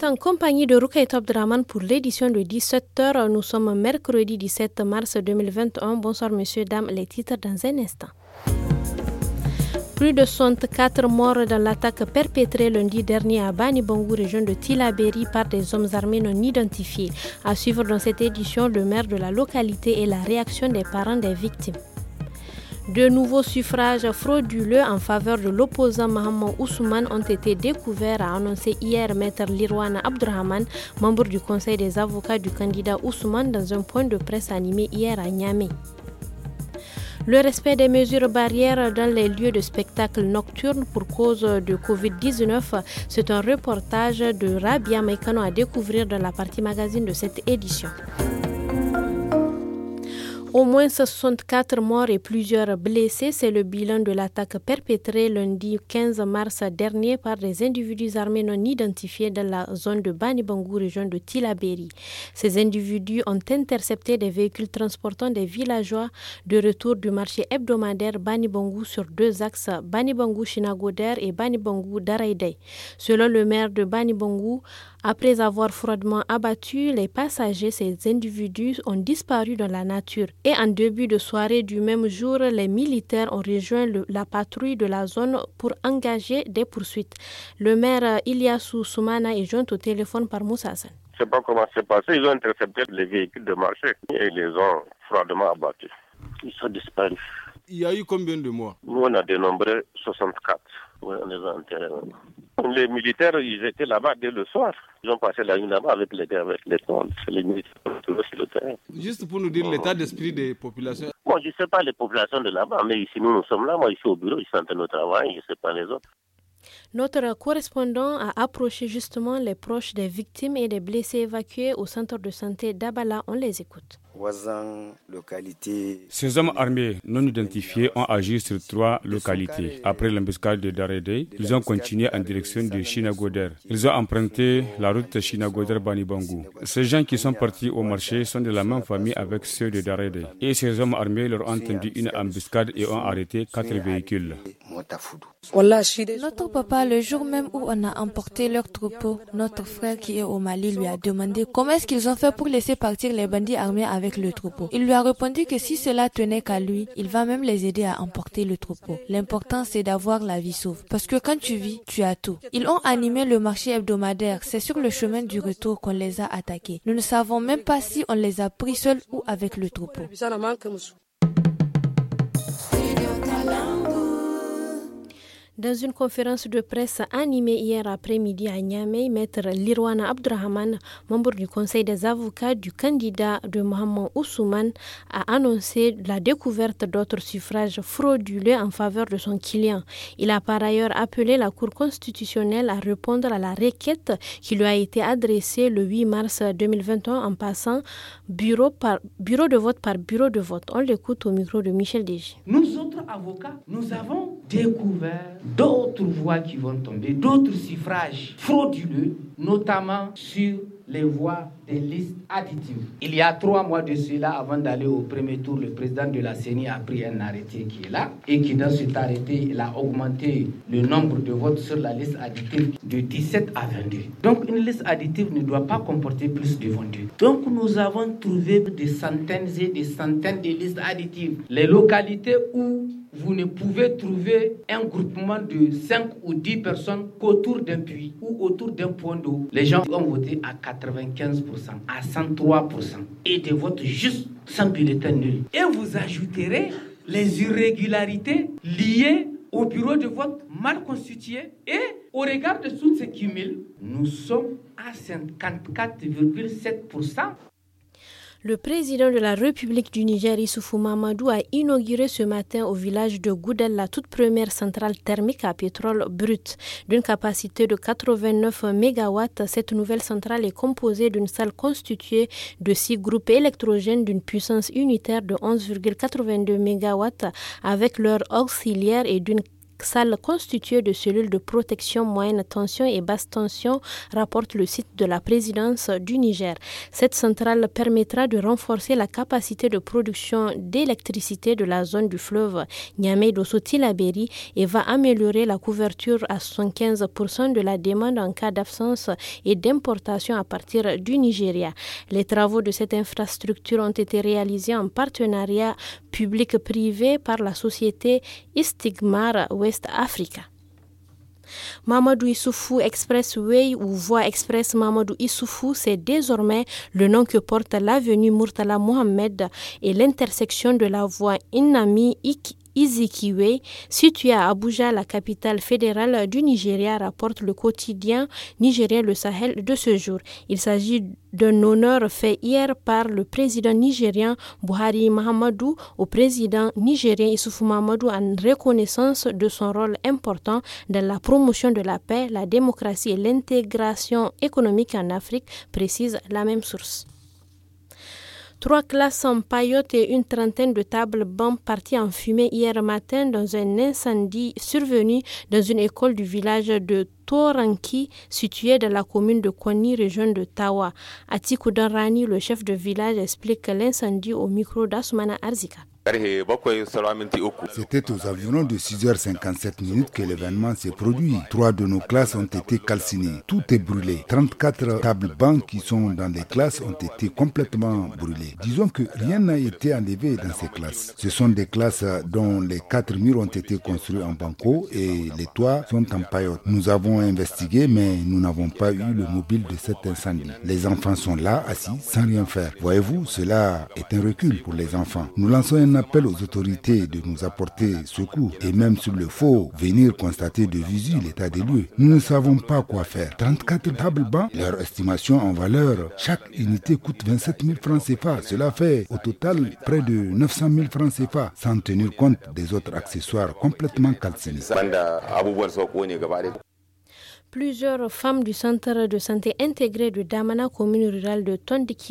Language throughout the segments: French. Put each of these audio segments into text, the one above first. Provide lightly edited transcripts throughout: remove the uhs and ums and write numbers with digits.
êtes en compagnie de Rukai Abdraman pour l'édition de 17h. Nous sommes mercredi 17 mars 2021. Bonsoir messieurs, dames, les titres dans un instant. Plus de 64 morts dans l'attaque perpétrée lundi dernier à Bani Bangou, région de Tillabéri, par des hommes armés non identifiés. À suivre dans cette édition, le maire de la localité et la réaction des parents des victimes. De nouveaux suffrages frauduleux en faveur de l'opposant Mohamed Ousmane ont été découverts, a annoncé hier Maître Lirwana Abdrahman, membre du conseil des avocats du candidat Ousmane, dans un point de presse animé hier à Niamey. Le respect des mesures barrières dans les lieux de spectacle nocturnes pour cause de Covid-19, c'est un reportage de Rabia Mekano à découvrir dans la partie magazine de cette édition. Au moins 64 morts et plusieurs blessés, c'est le bilan de l'attaque perpétrée lundi 15 mars dernier par des individus armés non identifiés dans la zone de Bani Bangou, région de Tillabéri. Ces individus ont intercepté des véhicules transportant des villageois de retour du marché hebdomadaire Bani Bangou sur deux axes, Bani Bangou Chinagoder et Bani Bangou Daraïdei. Selon le maire de Bani Bangou, après avoir froidement abattu les passagers, ces individus ont disparu dans la nature. Et en début de soirée du même jour, les militaires ont rejoint la patrouille de la zone pour engager des poursuites. Le maire Ilyasu Soumana est joint au téléphone par Moussa Hassan. Je ne sais pas comment c'est passé. Ils ont intercepté les véhicules de marché et les ont froidement abattus. Ils sont disparus. Il y a eu combien de morts? Nous, on a dénombré 64. Oui, on les a enterrés. Les militaires, ils étaient là-bas dès le soir. Ils ont passé la nuit là-bas avec les tentes. Les militaires sur le terrain. Juste pour nous dire l'état d'esprit des populations. Moi, je ne sais pas les populations de là-bas, mais ici, nous sommes là. Moi, ici au bureau, ils sont en train de travailler. Je ne sais pas les autres. Notre correspondant a approché justement les proches des victimes et des blessés évacués au centre de santé d'Abala. On les écoute. Ces hommes armés non identifiés ont agi sur 3 localités. Après l'embuscade de Daredei, ils ont continué en direction de Chinagoder. Ils ont emprunté la route Chinagoder-Bani Bangou. Ces gens qui sont partis au marché sont de la même famille avec ceux de Daredei. Et ces hommes armés leur ont tendu une embuscade et ont arrêté 4 véhicules. Notre papa, le jour même où on a emporté leur troupeau, notre frère qui est au Mali lui a demandé comment est-ce qu'ils ont fait pour laisser partir les bandits armés avec le troupeau. Il lui a répondu que si cela tenait qu'à lui, il va même les aider à emporter le troupeau. L'important c'est d'avoir la vie sauve. Parce que quand tu vis, tu as tout. Ils ont animé le marché hebdomadaire. C'est sur le chemin du retour qu'on les a attaqués. Nous ne savons même pas si on les a pris seuls ou avec le troupeau. Dans une conférence de presse animée hier après-midi à Niamey, Maître Lirwana Abdrahman, membre du conseil des avocats du candidat de Mohamed Ousmane, a annoncé la découverte d'autres suffrages frauduleux en faveur de son client. Il a par ailleurs appelé la Cour constitutionnelle à répondre à la requête qui lui a été adressée le 8 mars 2021 en passant bureau de vote par bureau de vote. On l'écoute au micro de Michel Deji. Nous autres avocats, nous avons découvert d'autres voix qui vont tomber, d'autres suffrages frauduleux, notamment sur les voix des listes additives. Il y a 3 mois de cela, avant d'aller au premier tour, le président de la CENI a pris un arrêté qui est là et qui, dans cet arrêté, il a augmenté le nombre de votes sur la liste additive de 17 à 22. Donc, une liste additive ne doit pas comporter plus de 22. Donc, nous avons trouvé des centaines et des centaines de listes additives. Les localités où vous ne pouvez trouver un groupement de 5 ou 10 personnes qu'autour d'un puits ou autour d'un point d'eau. Les gens ont voté à 95%, à 103% et des votes justes sans bulletin nul. Et vous ajouterez les irrégularités liées au bureau de vote mal constitué et au regard de tout ce cumul, nous sommes à 54,7%. Le président de la République du Niger, Issoufou Mamadou, a inauguré ce matin au village de Goudel la toute première centrale thermique à pétrole brut. D'une capacité de 89 MW, cette nouvelle centrale est composée d'une salle constituée de 6 groupes électrogènes d'une puissance unitaire de 11,82 MW avec leurs auxiliaires et d'une salles constituées de cellules de protection moyenne tension et basse tension, rapporte le site de la présidence du Niger. Cette centrale permettra de renforcer la capacité de production d'électricité de la zone du fleuve Niamey-Dosso-Tillabéri et va améliorer la couverture à 75% de la demande en cas d'absence et d'importation à partir du Nigeria. Les travaux de cette infrastructure ont été réalisés en partenariat public-privé par la société Istigmar West Africa. Mamadou Issoufou Expressway ou Voie Express Mamadou Issoufou, c'est désormais le nom que porte l'avenue Murtala Mohamed et l'intersection de la voie Inami Izikiwe, située à Abuja, la capitale fédérale du Nigeria, rapporte le quotidien nigérien Le Sahel de ce jour. Il s'agit d'un honneur fait hier par le président nigérien Buhari Mahamadou au président nigérien Issoufou Mahamadou en reconnaissance de son rôle important dans la promotion de la paix, la démocratie et l'intégration économique en Afrique, précise la même source. 3 classes en paillotes et une trentaine de tables bancs parties en fumée hier matin dans un incendie survenu dans une école du village de Toranki, située dans la commune de Koni, région de Tawa. Atikou Danrani, le chef de village, explique l'incendie au micro d'Assoumana Arzika. C'était aux environs de 6h57 que l'événement s'est produit. 3 de nos classes ont été calcinées. Tout est brûlé. 34 tables bancs qui sont dans les classes ont été complètement brûlées. Disons que rien n'a été enlevé dans ces classes. Ce sont des classes dont les 4 murs ont été construits en banco et les toits sont en paillote. Nous avons investigué, mais nous n'avons pas eu le mobile de cet incendie. Les enfants sont là, assis, sans rien faire. Voyez-vous, cela est un recul pour les enfants. Nous lançons un appel aux autorités de nous apporter secours et même s'il le faut, venir constater de visu l'état des lieux. Nous ne savons pas quoi faire. 34 tables bancs, leur estimation en valeur, chaque unité coûte 27 000 francs CFA. Cela fait au total près de 900 000 francs CFA, sans tenir compte des autres accessoires complètement calcinés. Plusieurs femmes du centre de santé intégré de Damana, commune rurale de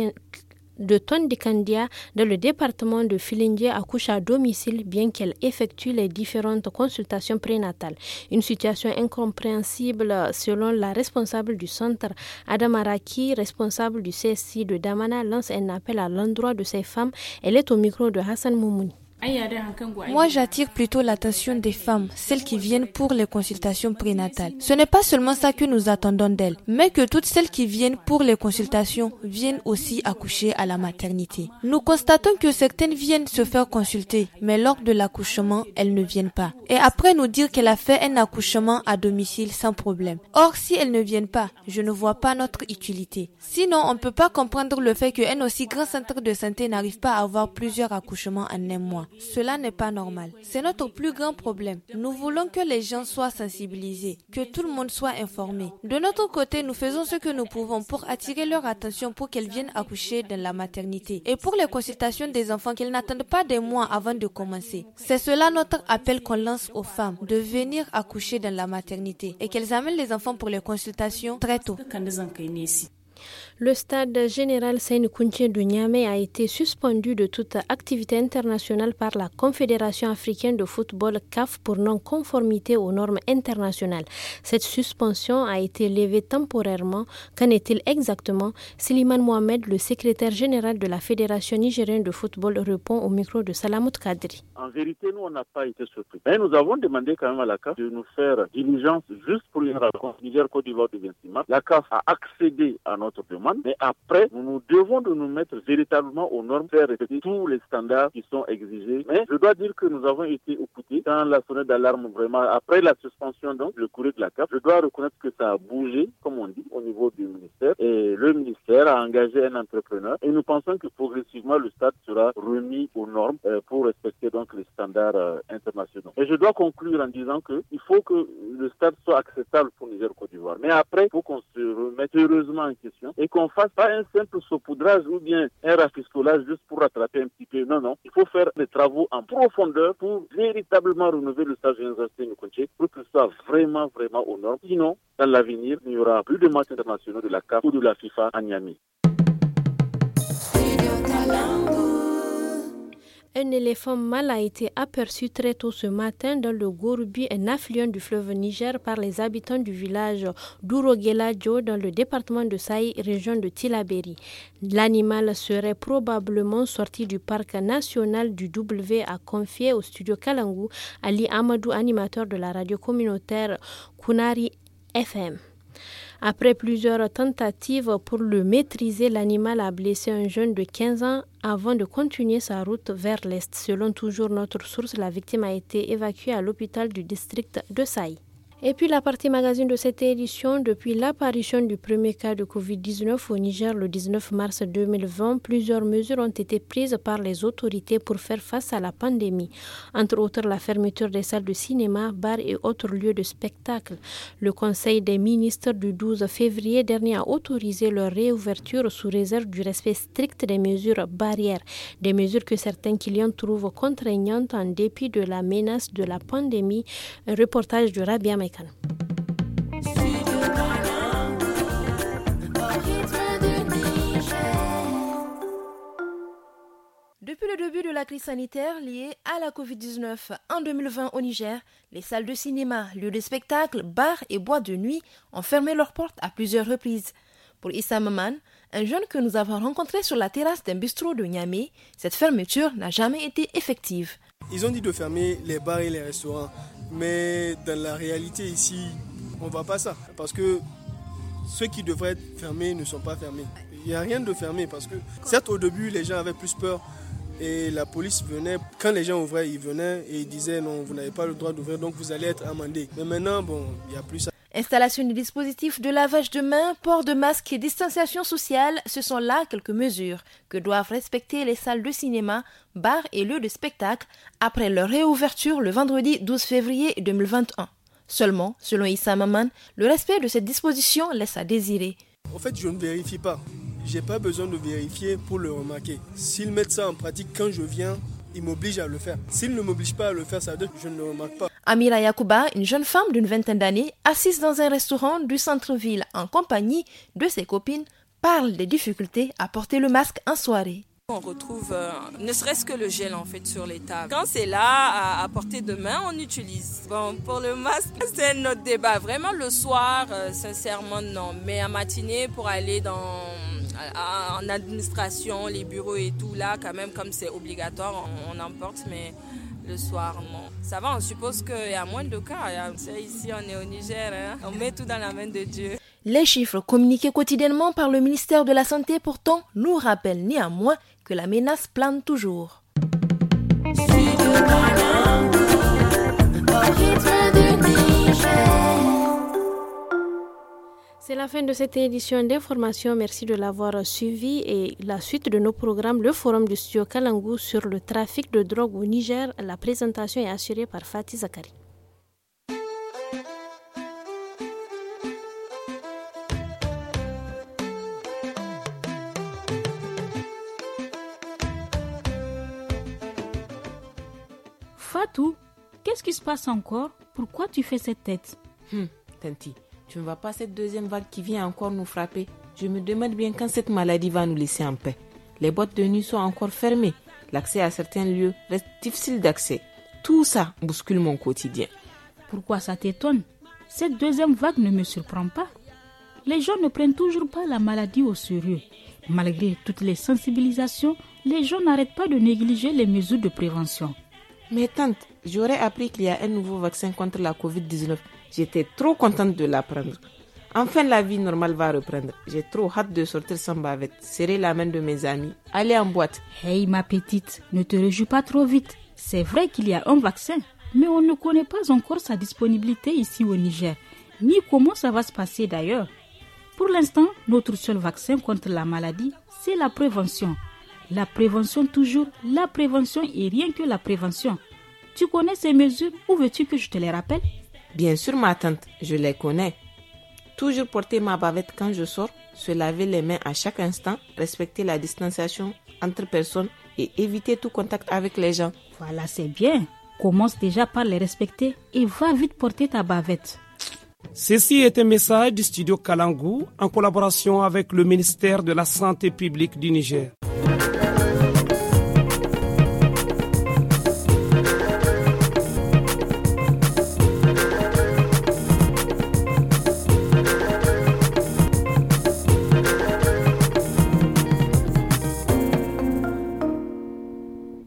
Tondikandia, dans le département de Filingue, accouchent à domicile bien qu'elles effectuent les différentes consultations prénatales. Une situation incompréhensible selon la responsable du centre, Adam Araki, responsable du CSI de Damana, lance un appel à l'endroit de ces femmes. Elle est au micro de Hassan Moumouni. Moi, j'attire plutôt l'attention des femmes, celles qui viennent pour les consultations prénatales. Ce n'est pas seulement ça que nous attendons d'elles, mais que toutes celles qui viennent pour les consultations viennent aussi accoucher à la maternité. Nous constatons que certaines viennent se faire consulter, mais lors de l'accouchement, elles ne viennent pas. Et après nous dire qu'elle a fait un accouchement à domicile sans problème. Or, si elles ne viennent pas, je ne vois pas notre utilité. Sinon, on ne peut pas comprendre le fait qu'un aussi grand centre de santé n'arrive pas à avoir plusieurs accouchements en un mois. Cela n'est pas normal. C'est notre plus grand problème. Nous voulons que les gens soient sensibilisés, que tout le monde soit informé. De notre côté, nous faisons ce que nous pouvons pour attirer leur attention pour qu'elles viennent accoucher dans la maternité. Et pour les consultations des enfants, qu'elles n'attendent pas des mois avant de commencer. C'est cela notre appel qu'on lance aux femmes, de venir accoucher dans la maternité et qu'elles amènent les enfants pour les consultations très tôt. Le stade général Seyni-Kounché de Niamey a été suspendu de toute activité internationale par la Confédération africaine de football CAF pour non-conformité aux normes internationales. Cette suspension a été levée temporairement. Qu'en est-il exactement? Slimane Mohamed, le secrétaire général de la Fédération nigérienne de football, répond au micro de Salamout Kadri. En vérité, nous, on n'a pas été surpris. Mais nous avons demandé quand même à la CAF de nous faire diligence juste pour une rencontre Niger-Côte d'Ivoire du 26 mars. La CAF a accédé à notre demande. Mais après, nous devons de nous mettre véritablement aux normes, faire respecter tous les standards qui sont exigés. Mais je dois dire que nous avons été écoutés dans la sonnette d'alarme vraiment. Après la suspension, donc, le courrier de la CAF, je dois reconnaître que ça a bougé, comme on dit, au niveau du ministère. Et le ministère a engagé un entrepreneur. Et nous pensons que progressivement, le stade sera remis aux normes pour respecter donc les standards internationaux. Et je dois conclure en disant qu'il faut que le stade soit acceptable pour Niger-Côte d'Ivoire. Mais après, il faut qu'on se remette sérieusement en question et qu'on fasse pas un simple saupoudrage ou bien un rafistolage juste pour rattraper un petit peu. Non, non. Il faut faire des travaux en profondeur pour véritablement renouveler le stade général Seyni-Kounché pour que ce soit vraiment aux normes. Sinon, dans l'avenir, il n'y aura plus de matchs internationaux de la CAF ou de la FIFA à Niamey. Un éléphant mâle a été aperçu très tôt ce matin dans le Gourbi, un affluent du fleuve Niger, par les habitants du village d'Urogeladio dans le département de Saï, région de Tillabéri. L'animal serait probablement sorti du parc national du W, a confié au studio Kalangu Ali Amadou, animateur de la radio communautaire Kunari FM. Après plusieurs tentatives pour le maîtriser, l'animal a blessé un jeune de 15 ans avant de continuer sa route vers l'est. Selon toujours notre source, la victime a été évacuée à l'hôpital du district de Saï. Et puis la partie magazine de cette édition, depuis l'apparition du premier cas de Covid-19 au Niger le 19 mars 2020, plusieurs mesures ont été prises par les autorités pour faire face à la pandémie. Entre autres, la fermeture des salles de cinéma, bars et autres lieux de spectacle. Le Conseil des ministres du 12 février dernier a autorisé leur réouverture sous réserve du respect strict des mesures barrières, des mesures que certains clients trouvent contraignantes en dépit de la menace de la pandémie. Un reportage de Rabia Mekano. Depuis le début de la crise sanitaire liée à la Covid-19 en 2020 au Niger, les salles de cinéma, lieux de spectacle, bars et boîtes de nuit ont fermé leurs portes à plusieurs reprises. Pour Issa Maman, un jeune que nous avons rencontré sur la terrasse d'un bistrot de Niamey, cette fermeture n'a jamais été effective. Ils ont dit de fermer les bars et les restaurants, mais dans la réalité ici, on ne voit pas ça, parce que ceux qui devraient être fermés ne sont pas fermés. Il n'y a rien de fermé, parce que certes au début les gens avaient plus peur et la police venait, quand les gens ouvraient, ils venaient et ils disaient non, vous n'avez pas le droit d'ouvrir, donc vous allez être amendé. Mais maintenant, il n'y a plus ça. Installation des dispositifs de lavage de mains, port de masques et distanciation sociale, ce sont là quelques mesures que doivent respecter les salles de cinéma, bars et lieux de spectacle après leur réouverture le vendredi 12 février 2021. Seulement, selon Issa Maman, le respect de cette disposition laisse à désirer. En fait, je ne vérifie pas. Je n'ai pas besoin de vérifier pour le remarquer. S'ils mettent ça en pratique quand je viens, ils m'obligent à le faire. S'ils ne m'obligent pas à le faire, ça veut dire que je ne le remarque pas. Amira Yakouba, une jeune femme d'une vingtaine d'années, assise dans un restaurant du centre-ville en compagnie de ses copines, parle des difficultés à porter le masque en soirée. On retrouve ne serait-ce que le gel en fait sur les tables. Quand c'est là, à portée de main, on utilise. Bon, pour le masque, c'est un autre débat. Vraiment le soir, sincèrement non. Mais en matinée, pour aller en administration, les bureaux et tout, là quand même comme c'est obligatoire, on en porte, mais le soir, non. Ça va, on suppose qu'il y a moins de cas. Ici, on est au Niger, hein. On met tout dans la main de Dieu. Les chiffres communiqués quotidiennement par le ministère de la Santé, pourtant, nous rappellent néanmoins que la menace plane toujours. C'est la fin de cette édition d'information. Merci de l'avoir suivi et la suite de nos programmes, le forum du studio Kalangu sur le trafic de drogue au Niger. La présentation est assurée par Fatih Zakari. Fatou, qu'est-ce qui se passe encore? Pourquoi tu fais cette tête? Tanti, tu ne vois pas cette deuxième vague qui vient encore nous frapper? Je me demande bien quand cette maladie va nous laisser en paix. Les boîtes de nuit sont encore fermées. L'accès à certains lieux reste difficile d'accès. Tout ça bouscule mon quotidien. Pourquoi ça t'étonne? Cette deuxième vague ne me surprend pas. Les gens ne prennent toujours pas la maladie au sérieux. Malgré toutes les sensibilisations, les gens n'arrêtent pas de négliger les mesures de prévention. Mais tante, j'aurais appris qu'il y a un nouveau vaccin contre la Covid-19. J'étais trop contente de l'apprendre. Enfin, la vie normale va reprendre. J'ai trop hâte de sortir sans bavette, serrer la main de mes amis, aller en boîte. Hey ma petite, ne te réjouis pas trop vite. C'est vrai qu'il y a un vaccin, mais on ne connaît pas encore sa disponibilité ici au Niger, ni comment ça va se passer d'ailleurs. Pour l'instant, notre seul vaccin contre la maladie, c'est la prévention. La prévention toujours, la prévention et rien que la prévention. Tu connais ces mesures ou veux-tu que je te les rappelle? Bien sûr ma tante, je les connais. Toujours porter ma bavette quand je sors, se laver les mains à chaque instant, respecter la distanciation entre personnes et éviter tout contact avec les gens. Voilà, c'est bien. Commence déjà par les respecter et va vite porter ta bavette. Ceci est un message du studio Kalangu en collaboration avec le ministère de la Santé publique du Niger.